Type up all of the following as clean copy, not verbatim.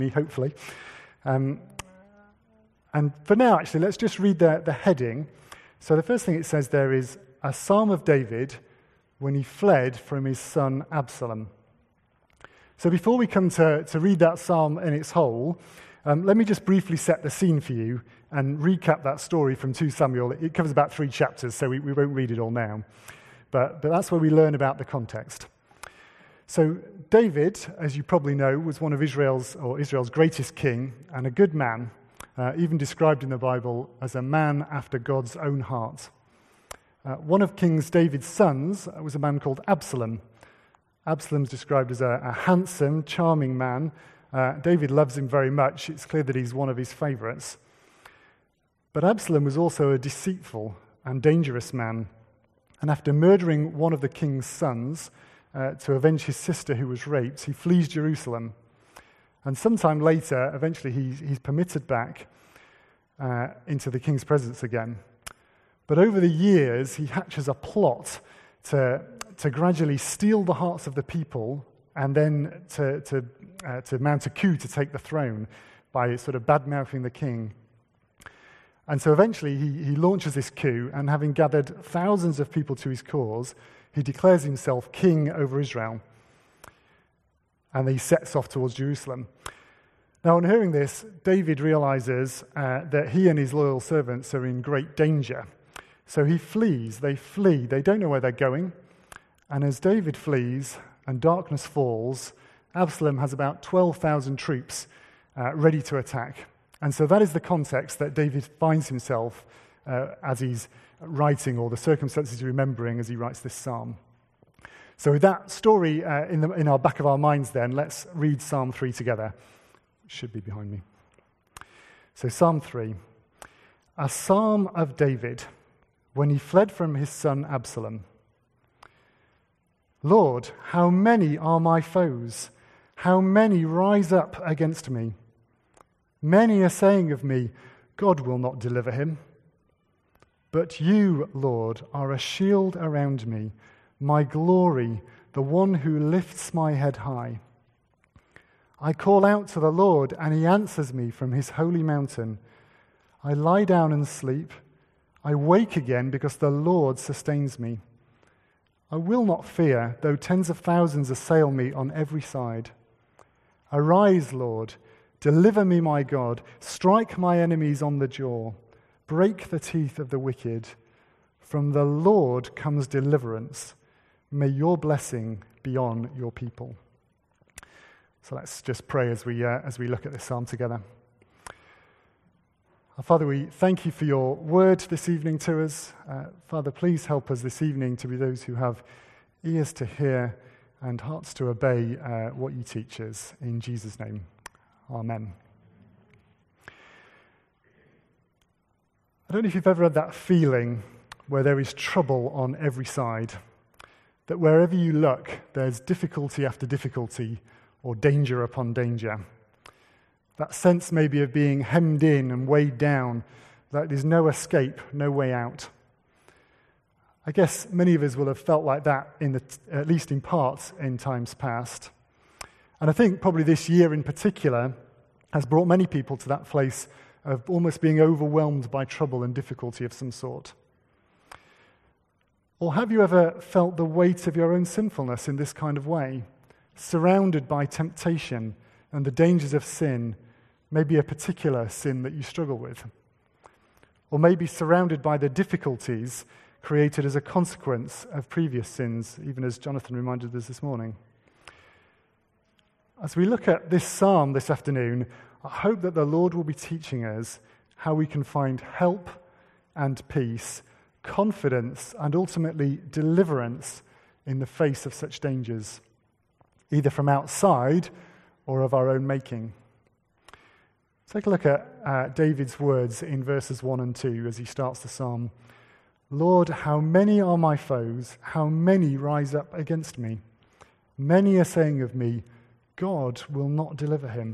hopefully. And for now, actually, let's just read the heading. So the first thing it says there is a psalm of David when he fled from his son Absalom. So before we come to read that psalm in its whole, let me just briefly set the scene for you and recap that story from 2 Samuel. It covers about 3 chapters, so we won't read it all now. But that's where we learn about the context. So David, as you probably know, was one of Israel's greatest king and a good man, even described in the Bible as a man after God's own heart. One of King David's sons was a man called Absalom. Absalom's described as a handsome, charming man. David loves him very much. It's clear that he's one of his favorites. But Absalom was also a deceitful and dangerous man. And after murdering one of the king's sons to avenge his sister who was raped, he flees Jerusalem. And sometime later, eventually he's permitted back into the king's presence again. But over the years, he hatches a plot to gradually steal the hearts of the people and then to mount a coup to take the throne by sort of bad-mouthing the king. And so eventually he launches this coup, and having gathered thousands of people to his cause, he declares himself king over Israel. And he sets off towards Jerusalem. Now, on hearing this, David realizes that he and his loyal servants are in great danger. So he flees, they flee, they don't know where they're going. And as David flees and darkness falls, Absalom has about 12,000 troops ready to attack. And so that is the context that David finds himself as he's writing, or the circumstances he's remembering as he writes this psalm. So with that story in our back of our minds then, let's read Psalm 3 together. It should be behind me. So Psalm 3. A psalm of David when he fled from his son Absalom. Lord, how many are my foes? How many rise up against me? Many are saying of me, God will not deliver him. But you, Lord, are a shield around me, my glory, the one who lifts my head high. I call out to the Lord, and he answers me from his holy mountain. I lie down and sleep. I wake again because the Lord sustains me. I will not fear, though tens of thousands assail me on every side. Arise, Lord, deliver me, my God. Strike my enemies on the jaw. Break the teeth of the wicked. From the Lord comes deliverance. May your blessing be on your people. So let's just pray as we look at this psalm together. Our Father, we thank you for your word this evening to us. Father, please help us this evening to be those who have ears to hear and hearts to obey what you teach us. In Jesus' name, amen. I don't know if you've ever had that feeling where there is trouble on every side, that wherever you look, there's difficulty after difficulty or danger upon danger. That sense maybe of being hemmed in and weighed down, that there's no escape, no way out. I guess many of us will have felt like that, at least in part, in times past. And I think probably this year in particular has brought many people to that place of almost being overwhelmed by trouble and difficulty of some sort. Or have you ever felt the weight of your own sinfulness in this kind of way, surrounded by temptation and the dangers of sin, maybe a particular sin that you struggle with? Or maybe surrounded by the difficulties created as a consequence of previous sins, even as Jonathan reminded us this morning. As we look at this psalm this afternoon, I hope that the Lord will be teaching us how we can find help and peace, confidence, and ultimately deliverance in the face of such dangers, either from outside or of our own making. Take a look at David's words in verses 1 and 2 as he starts the psalm. Lord, how many are my foes? How many rise up against me? Many are saying of me, God will not deliver him.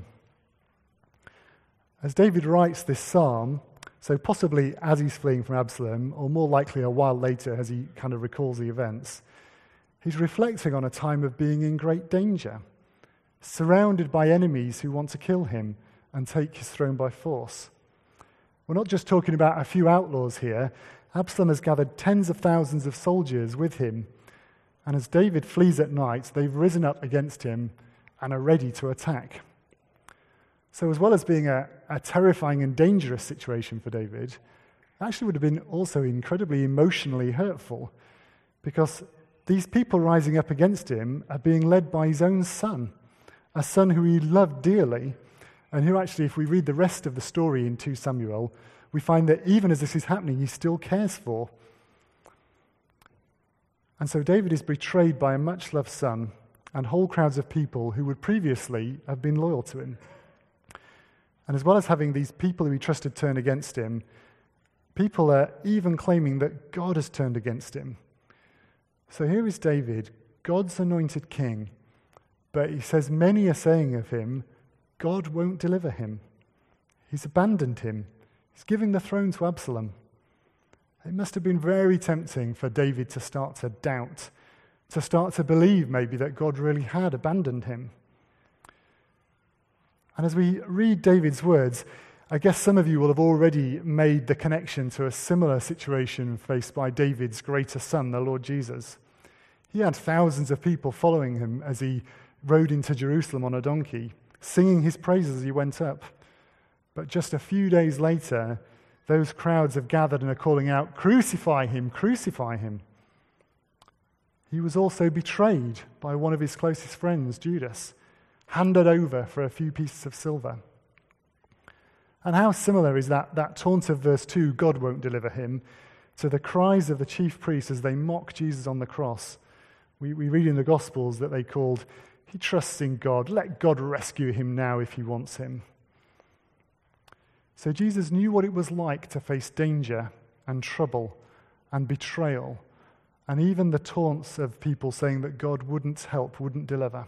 As David writes this psalm, so possibly as he's fleeing from Absalom, or more likely a while later as he kind of recalls the events, he's reflecting on a time of being in great danger. surrounded by enemies who want to kill him and take his throne by force. We're not just talking about a few outlaws here. Absalom has gathered tens of thousands of soldiers with him, and as David flees at night, they've risen up against him and are ready to attack. So as well as being a terrifying and dangerous situation for David, it actually would have been also incredibly emotionally hurtful, because these people rising up against him are being led by his own son, a son who he loved dearly, and who actually, if we read the rest of the story in 2 Samuel, we find that even as this is happening, he still cares for. And so David is betrayed by a much-loved son and whole crowds of people who would previously have been loyal to him. And as well as having these people who he trusted turn against him, people are even claiming that God has turned against him. So here is David, God's anointed king, but he says many are saying of him, God won't deliver him. He's abandoned him. He's giving the throne to Absalom. It must have been very tempting for David to start to doubt, to start to believe maybe that God really had abandoned him. And as we read David's words, I guess some of you will have already made the connection to a similar situation faced by David's greater son, the Lord Jesus. He had thousands of people following him as he rode into Jerusalem on a donkey, singing his praises as he went up. But just a few days later, those crowds have gathered and are calling out, "Crucify him, crucify him." He was also betrayed by one of his closest friends, Judas, handed over for a few pieces of silver. And how similar is that taunt of verse 2, God won't deliver him, to the cries of the chief priests as they mock Jesus on the cross. We read in the Gospels that they called, "He trusts in God, let God rescue him now if he wants him." So Jesus knew what it was like to face danger and trouble and betrayal, and even the taunts of people saying that God wouldn't help, wouldn't deliver.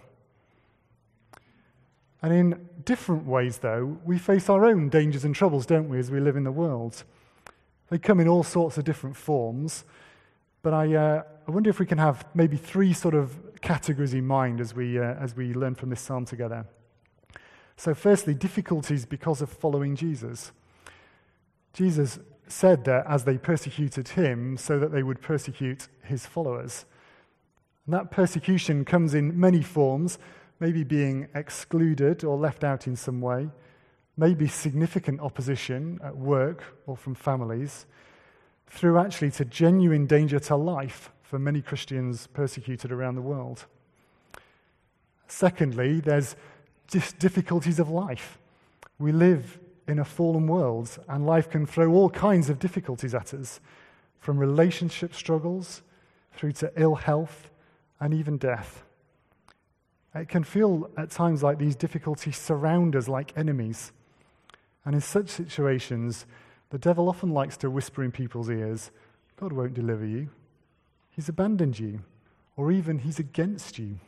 And in different ways, though, we face our own dangers and troubles, don't we, as we live in the world? They come in all sorts of different forms, but I wonder if we can have maybe 3 sort of categories in mind as we learn from this psalm together. So firstly, difficulties because of following Jesus. Jesus said that as they persecuted him, so that they would persecute his followers. And that persecution comes in many forms, maybe being excluded or left out in some way, maybe significant opposition at work or from families, through actually to genuine danger to life for many Christians persecuted around the world. Secondly, there's just difficulties of life. We live in a fallen world, and life can throw all kinds of difficulties at us, from relationship struggles through to ill health and even death. It can feel at times like these difficulties surround us like enemies. And in such situations, the devil often likes to whisper in people's ears, God won't deliver you. He's abandoned you. Or even he's against you.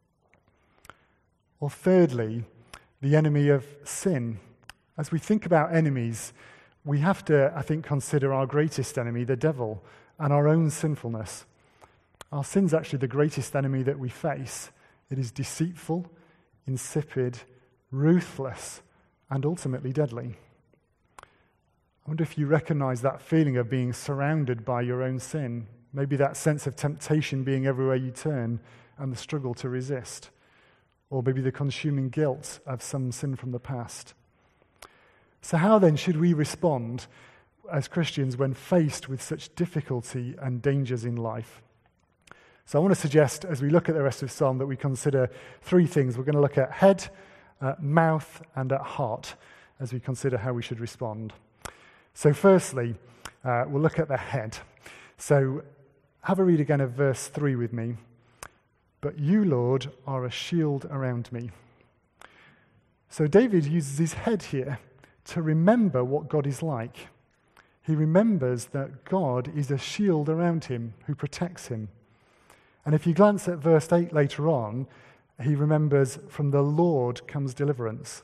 Or thirdly, the enemy of sin. As we think about enemies, we have to, I think, consider our greatest enemy, the devil, and our own sinfulness. Our sin's actually the greatest enemy that we face. It is deceitful, insipid, ruthless, and ultimately deadly. I wonder if you recognize that feeling of being surrounded by your own sin, maybe that sense of temptation being everywhere you turn and the struggle to resist, or maybe the consuming guilt of some sin from the past. So how then should we respond as Christians when faced with such difficulty and dangers in life? So I want to suggest, as we look at the rest of Psalm, that we consider 3 things. We're going to look at head, mouth, and at heart as we consider how we should respond. So firstly, we'll look at the head. So have a read again of verse 3 with me. But you, Lord, are a shield around me. So David uses his head here to remember what God is like. He remembers that God is a shield around him who protects him. And if you glance at verse 8 later on, he remembers from the Lord comes deliverance.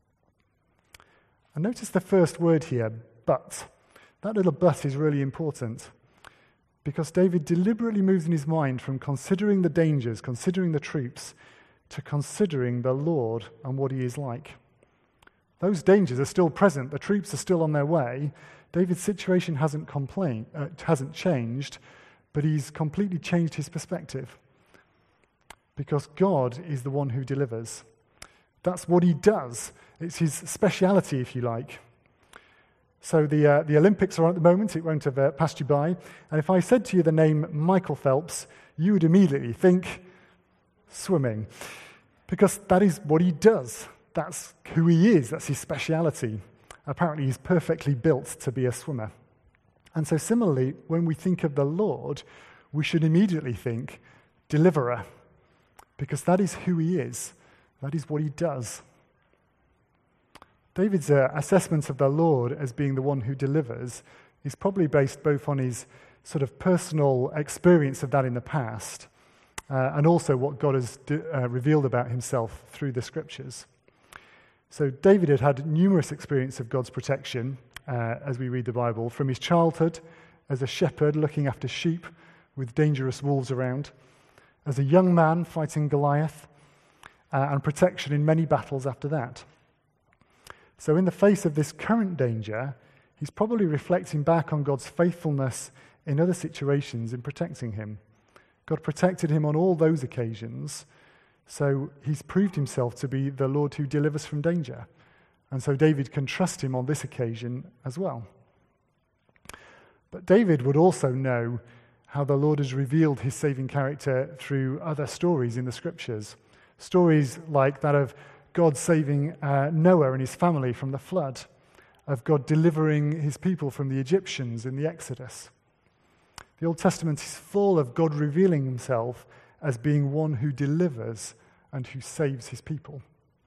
And notice the first word here, but. That little but is really important because David deliberately moves in his mind from considering the dangers, considering the troops, to considering the Lord and what he is like. Those dangers are still present. The troops are still on their way. David's situation hasn't changed, but he's completely changed his perspective because God is the one who delivers. That's what he does. It's his speciality, if you like. So the Olympics are on at the moment. It won't have passed you by. And if I said to you the name Michael Phelps, you would immediately think swimming, because that is what he does. That's who he is. That's his speciality. Apparently, he's perfectly built to be a swimmer. And so similarly, when we think of the Lord, we should immediately think deliverer, because that is who he is. That is what he does. David's assessment of the Lord as being the one who delivers is probably based both on his sort of personal experience of that in the past and also what God has revealed about himself through the scriptures. So David had numerous experiences of God's protection as we read the Bible, from his childhood as a shepherd looking after sheep with dangerous wolves around, as a young man fighting Goliath, and protection in many battles after that. So in the face of this current danger, he's probably reflecting back on God's faithfulness in other situations in protecting him. God protected him on all those occasions, so he's proved himself to be the Lord who delivers from danger. And so David can trust him on this occasion as well. But David would also know how the Lord has revealed his saving character through other stories in the scriptures. Stories like that of God saving Noah and his family from the flood, of God delivering his people from the Egyptians in the Exodus. The Old Testament is full of God revealing himself as being one who delivers and who saves his people.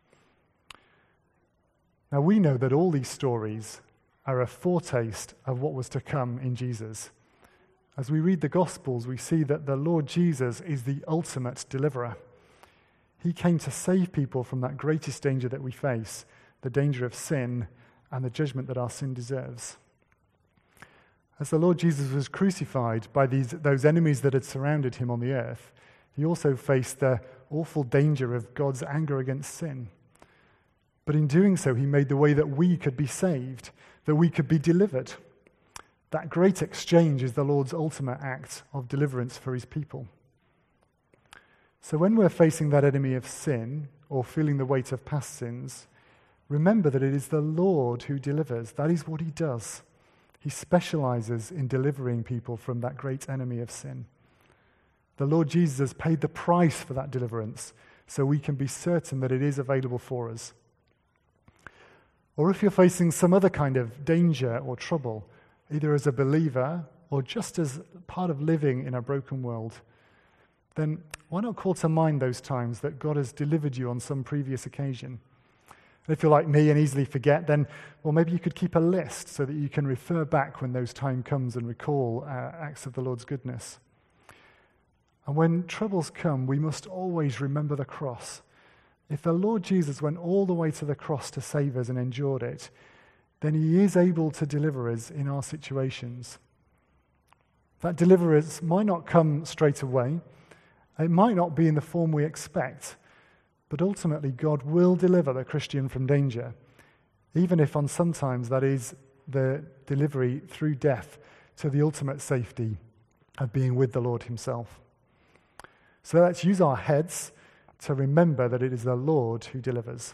Now we know that all these stories are a foretaste of what was to come in Jesus. As we read the Gospels, we see that the Lord Jesus is the ultimate deliverer. He came to save people from that greatest danger that we face, the danger of sin and the judgment that our sin deserves. As the Lord Jesus was crucified by those enemies that had surrounded him on the earth, he also faced the awful danger of God's anger against sin. But in doing so, he made the way that we could be saved, that we could be delivered. That great exchange is the Lord's ultimate act of deliverance for his people. So when we're facing that enemy of sin or feeling the weight of past sins, remember that it is the Lord who delivers. That is what he does. He specializes in delivering people from that great enemy of sin. The Lord Jesus has paid the price for that deliverance, so we can be certain that it is available for us. Or if you're facing some other kind of danger or trouble, either as a believer or just as part of living in a broken world, then why not call to mind those times that God has delivered you on some previous occasion? And if you're like me and easily forget, then, well, maybe you could keep a list so that you can refer back when those time comes and recall acts of the Lord's goodness. And when troubles come, we must always remember the cross. If the Lord Jesus went all the way to the cross to save us and endured it, then he is able to deliver us in our situations. That deliverance might not come straight away. It might not be in the form we expect, but ultimately God will deliver the Christian from danger, even if on sometimes that is the delivery through death to the ultimate safety of being with the Lord himself. So let's use our heads to remember that it is the Lord who delivers.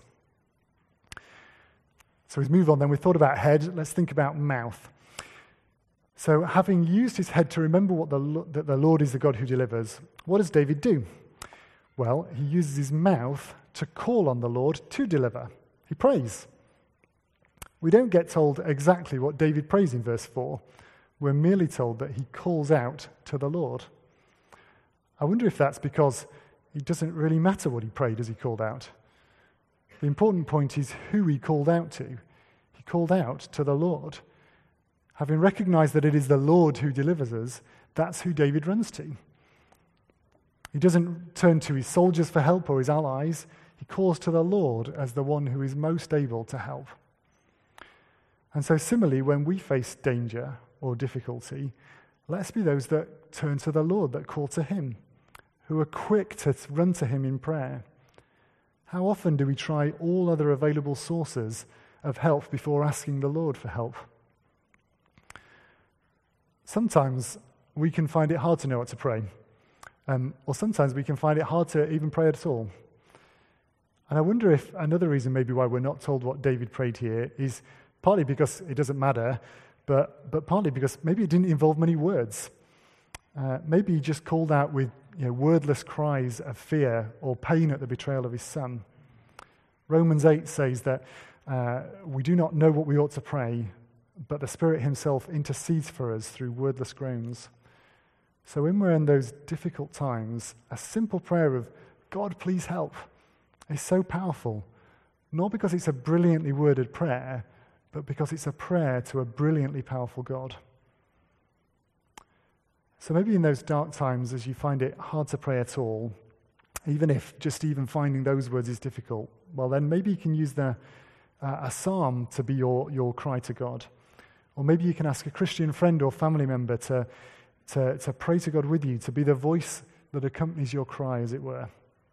So let's move on then. We thought about head, let's think about mouth. So having used his head to remember that the Lord is the God who delivers, what does David do? Well, he uses his mouth to call on the Lord to deliver. He prays. We don't get told exactly what David prays in verse 4. We're merely told that he calls out to the Lord. I wonder if that's because it doesn't really matter what he prayed as he called out. The important point is who he called out to. He called out to the Lord. Having recognized that it is the Lord who delivers us, that's who David runs to. He doesn't turn to his soldiers for help or his allies. He calls to the Lord as the one who is most able to help. And so similarly, when we face danger or difficulty, let's be those that turn to the Lord, that call to him, who are quick to run to him in prayer, How often do we try all other available sources of help before asking the Lord for help? Sometimes we can find it hard to know what to pray, or sometimes we can find it hard to even pray at all. And I wonder if another reason maybe why we're not told what David prayed here is partly because it doesn't matter, but partly because maybe it didn't involve many words. Maybe he just called out with wordless cries of fear or pain at the betrayal of his son. Romans 8 says that we do not know what we ought to pray, but the Spirit himself intercedes for us through wordless groans. So when we're in those difficult times, a simple prayer of, God, please help, is so powerful, not because it's a brilliantly worded prayer, but because it's a prayer to a brilliantly powerful God. So maybe in those dark times, as you find it hard to pray at all, even if just even finding those words is difficult, well then maybe you can use a psalm to be your cry to God. Or maybe you can ask a Christian friend or family member to pray to God with you, to be the voice that accompanies your cry, as it were.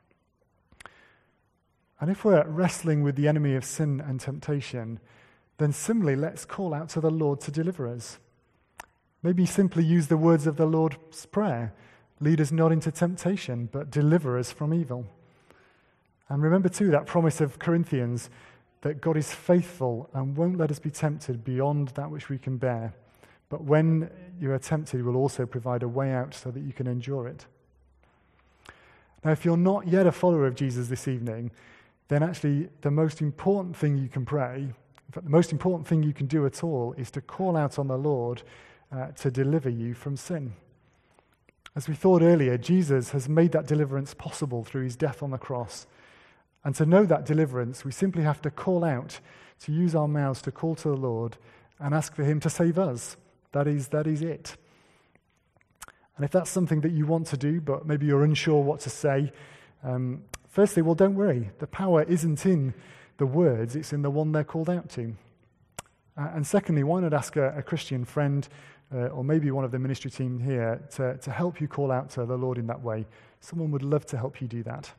And if we're wrestling with the enemy of sin and temptation, then similarly, let's call out to the Lord to deliver us. Maybe simply use the words of the Lord's Prayer. Lead us not into temptation, but deliver us from evil. And remember too that promise of Corinthians that God is faithful and won't let us be tempted beyond that which we can bear. But when you are tempted, he will also provide a way out so that you can endure it. Now, if you're not yet a follower of Jesus this evening, then actually the most important thing you can pray, in fact, the most important thing you can do at all, is to call out on the Lord to deliver you from sin. As we thought earlier, Jesus has made that deliverance possible through his death on the cross. And to know that deliverance, we simply have to call out, to use our mouths to call to the Lord and ask for him to save us. That is it. And if that's something that you want to do, but maybe you're unsure what to say, firstly, well, don't worry. The power isn't in the words, it's in the one they're called out to. And secondly, why not ask a Christian friend or maybe one of the ministry team here to help you call out to the Lord in that way? Someone would love to help you do that.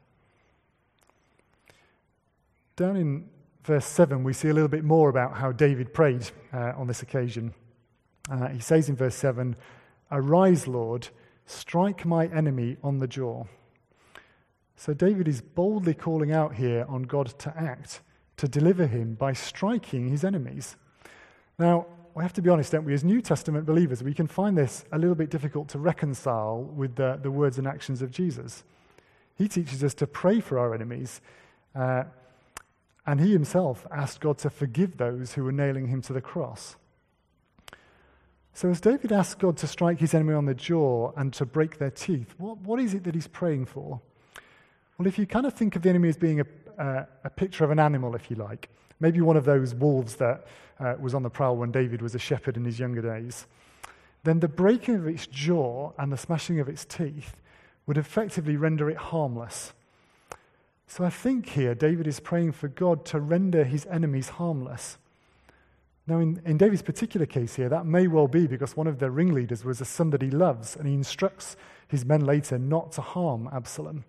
Down in verse 7, we see a little bit more about how David prayed on this occasion. He says in verse 7, "Arise, Lord, strike my enemy on the jaw." So David is boldly calling out here on God to act, to deliver him by striking his enemies. Now, we have to be honest, don't we? As New Testament believers, we can find this a little bit difficult to reconcile with the words and actions of Jesus. He teaches us to pray for our enemies, and he himself asked God to forgive those who were nailing him to the cross. So as David asked God to strike his enemy on the jaw and to break their teeth, what is it that he's praying for? Well, if you kind of think of the enemy as being a picture of an animal, if you like, maybe one of those wolves that was on the prowl when David was a shepherd in his younger days, then the breaking of its jaw and the smashing of its teeth would effectively render it harmless. So I think here David is praying for God to render his enemies harmless. Now, in David's particular case here, that may well be because one of the ringleaders was a son that he loves, and he instructs his men later not to harm Absalom.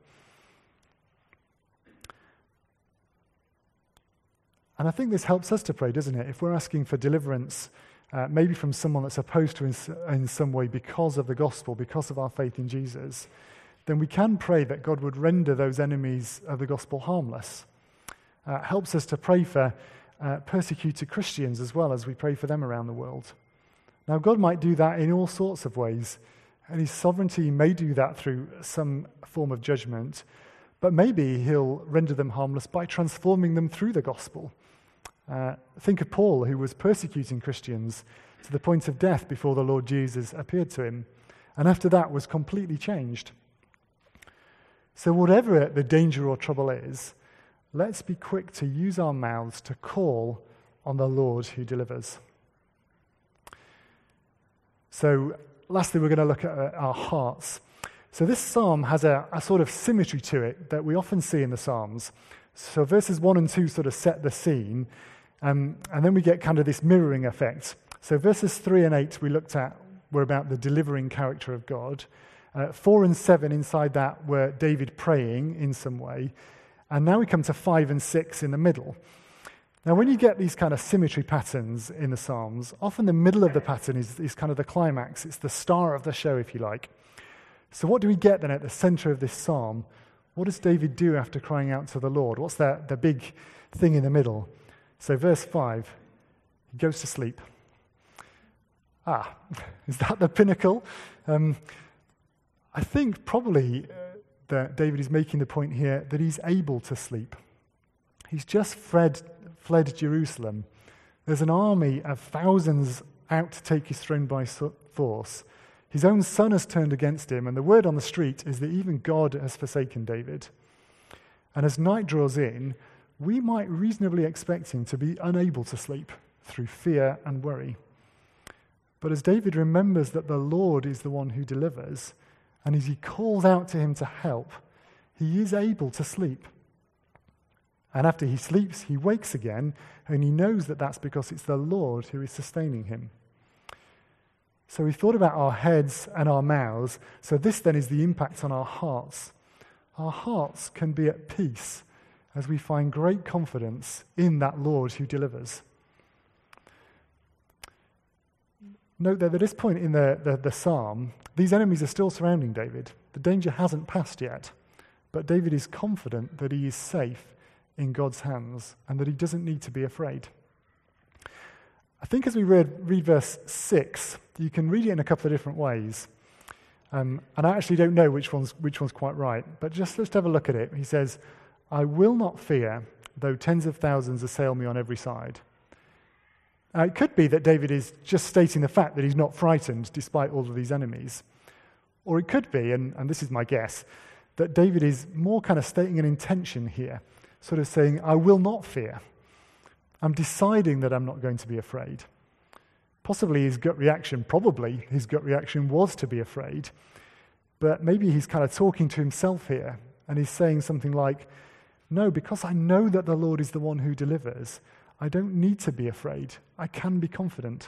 And I think this helps us to pray, doesn't it? If we're asking for deliverance, maybe from someone that's opposed to us in some way because of the gospel, because of our faith in Jesus, then we can pray that God would render those enemies of the gospel harmless. Helps us to pray for persecuted Christians as well as we pray for them around the world. Now, God might do that in all sorts of ways, and his sovereignty may do that through some form of judgment, but maybe he'll render them harmless by transforming them through the gospel. Think of Paul, who was persecuting Christians to the point of death before the Lord Jesus appeared to him, and after that was completely changed. So whatever the danger or trouble is, let's be quick to use our mouths to call on the Lord who delivers. So lastly, we're going to look at our hearts. So this psalm has a sort of symmetry to it that we often see in the Psalms. So verses 1 and 2 sort of set the scene, and then we get kind of this mirroring effect. So verses 3 and 8 we looked at were about the delivering character of God. 4 and 7 inside that were David praying in some way. And now we come to 5 and 6 in the middle. Now, when you get these kind of symmetry patterns in the Psalms, often the middle of the pattern is kind of the climax. It's the star of the show, if you like. So what do we get then at the center of this psalm? What does David do after crying out to the Lord? What's the big thing in the middle? So verse 5, he goes to sleep. Is that the pinnacle? I think probably that David is making the point here that he's able to sleep. He's just fled Jerusalem. There's an army of thousands out to take his throne by force. His own son has turned against him, and the word on the street is that even God has forsaken David. And as night draws in, we might reasonably expect him to be unable to sleep through fear and worry. But as David remembers that the Lord is the one who delivers, and as he calls out to him to help, he is able to sleep. And after he sleeps, he wakes again, and he knows that that's because it's the Lord who is sustaining him. So we thought about our heads and our mouths. So this then is the impact on our hearts. Our hearts can be at peace as we find great confidence in that Lord who delivers. Note that at this point in the psalm, these enemies are still surrounding David. The danger hasn't passed yet, but David is confident that he is safe in God's hands and that he doesn't need to be afraid. I think as we read verse 6, you can read it in a couple of different ways. And I actually don't know which one's quite right, but just let's have a look at it. He says, I will not fear, though tens of thousands assail me on every side. It could be that David is just stating the fact that he's not frightened despite all of these enemies. Or it could be, and this is my guess, that David is more kind of stating an intention here, sort of saying, I will not fear. I'm deciding that I'm not going to be afraid. Probably his gut reaction was to be afraid, but maybe he's kind of talking to himself here, and he's saying something like, no, because I know that the Lord is the one who delivers, I don't need to be afraid. I can be confident.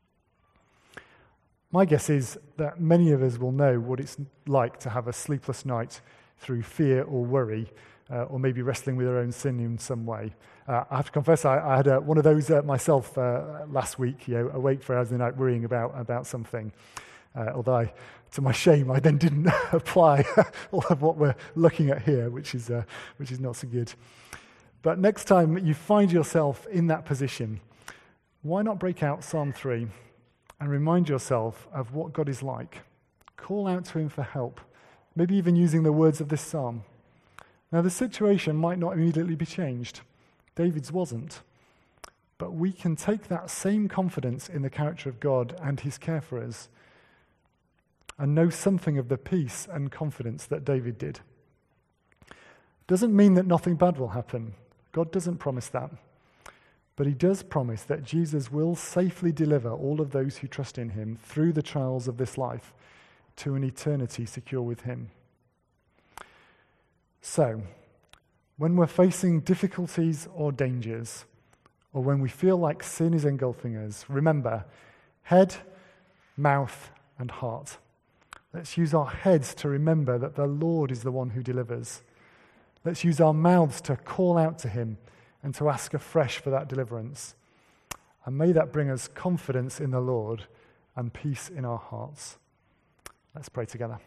My guess is that many of us will know what it's like to have a sleepless night through fear or worry, or maybe wrestling with our own sin in some way. I have to confess, I had one of those myself last week, awake for hours of the night worrying about something. Although, to my shame, I then didn't apply all of what we're looking at here, which is not so good. But next time you find yourself in that position, why not break out Psalm 3 and remind yourself of what God is like? Call out to him for help, maybe even using the words of this psalm. Now, the situation might not immediately be changed. David's wasn't. But we can take that same confidence in the character of God and his care for us and know something of the peace and confidence that David did. Doesn't mean that nothing bad will happen. God doesn't promise that. But he does promise that Jesus will safely deliver all of those who trust in him through the trials of this life to an eternity secure with him. So, when we're facing difficulties or dangers, or when we feel like sin is engulfing us, remember, head, mouth, and heart. Let's use our heads to remember that the Lord is the one who delivers. Let's use our mouths to call out to him and to ask afresh for that deliverance. And may that bring us confidence in the Lord and peace in our hearts. Let's pray together.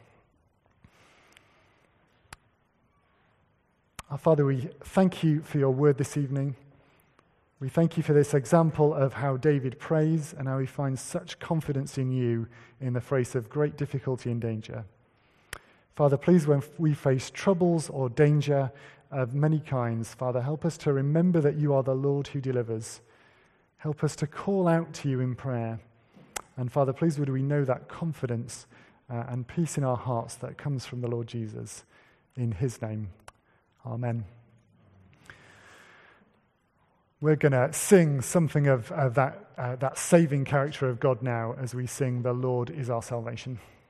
Our Father, we thank you for your word this evening. We thank you for this example of how David prays and how he finds such confidence in you in the face of great difficulty and danger. Father, please, when we face troubles or danger of many kinds, Father, help us to remember that you are the Lord who delivers. Help us to call out to you in prayer. And Father, please, would we know that confidence and peace in our hearts that comes from the Lord Jesus. In his name, amen. We're going to sing something of that saving character of God now as we sing, "The Lord is our salvation."